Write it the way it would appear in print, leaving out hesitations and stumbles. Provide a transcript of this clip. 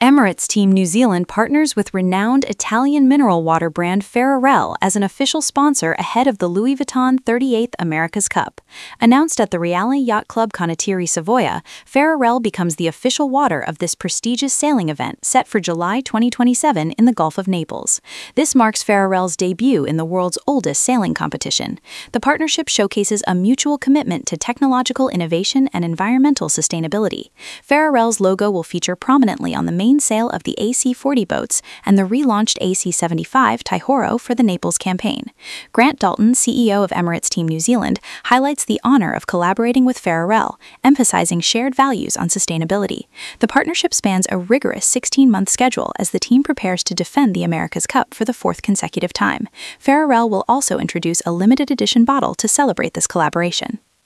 Emirates Team New Zealand partners with renowned Italian mineral water brand Ferrarel as an official sponsor ahead of the Louis Vuitton 38th America's Cup. Announced at the Reale Yacht Club Condottieri Savoia, Ferrarel becomes the official water of this prestigious sailing event set for July 2027 in the Gulf of Naples. This marks Ferrarel's debut in the world's oldest sailing competition. The partnership showcases a mutual commitment to technological innovation and environmental sustainability. Ferrarel's logo will feature prominently on the main sail of the AC-40 boats and the relaunched AC-75 Taihoro for the Naples campaign. Grant Dalton, CEO of Emirates Team New Zealand, highlights the honor of collaborating with Ferrarel, emphasizing shared values on sustainability. The partnership spans a rigorous 16-month schedule as the team prepares to defend the America's Cup for the fourth consecutive time. Ferrarel will also introduce a limited edition bottle to celebrate this collaboration.